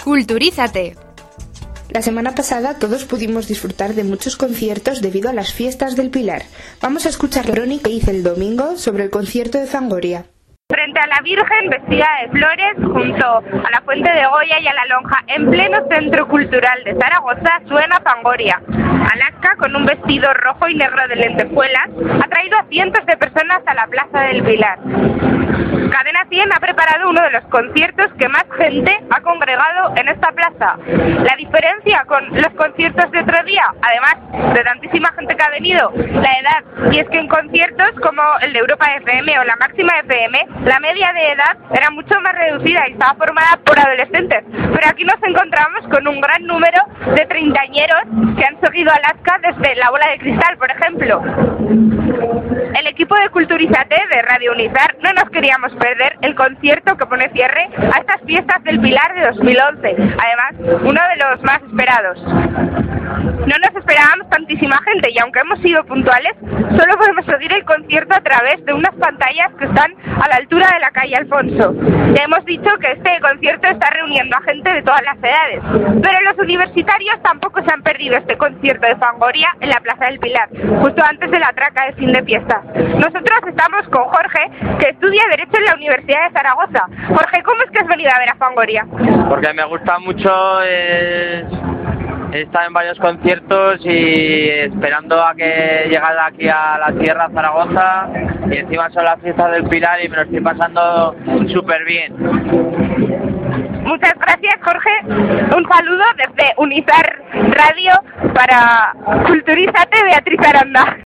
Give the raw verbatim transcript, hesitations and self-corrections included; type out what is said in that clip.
Culturízate. La semana pasada todos pudimos disfrutar de muchos conciertos debido a las fiestas del Pilar. Vamos a escuchar la crónica que hice el domingo sobre el concierto de Fangoria. Frente a la Virgen vestida de flores, junto a la Fuente de Goya y a la Lonja, en pleno Centro Cultural de Zaragoza, suena Fangoria. Alaska, con un vestido rojo y negro de lentejuelas, ha traído a cientos de personas a la Plaza del Pilar. Cadena cien ha preparado uno de los conciertos que más gente ha congregado en esta plaza. La diferencia con los conciertos de otro día, además de tantísima gente que ha venido, la edad, y es que en conciertos como el de Europa F M o la Máxima F M, la media de edad era mucho más reducida y estaba formada por adolescentes. Pero aquí nos encontramos con un gran número de treintañeros que han seguido a Alaska desde la Bola de Cristal, por ejemplo. El equipo de Culturízate de Radio Unizar no nos queríamos perder el concierto que pone cierre a estas fiestas del Pilar de dos mil once, además uno de los más esperados. No nos esperábamos tantísima gente y aunque hemos sido puntuales, solo podemos seguir el concierto a través de unas pantallas que están a la altura de la calle Alfonso. Ya hemos dicho que este concierto está reuniendo a gente de todas las edades, pero los universitarios tampoco se han perdido este concierto de Fangoria en la Plaza del Pilar, justo antes de la traca de fin de fiesta. Nosotros estamos con Jorge, que estudia Derecho en la Universidad de Zaragoza. Jorge, ¿cómo es que has venido a ver a Fangoria? Porque me gusta mucho, eh, he estado en varios conciertos y esperando a que llegara aquí a la tierra, Zaragoza, y encima son las fiestas del Pilar y me lo estoy pasando súper bien. Muchas gracias, Jorge. Un saludo desde Unizar Radio para Culturízate, Beatriz Aranda.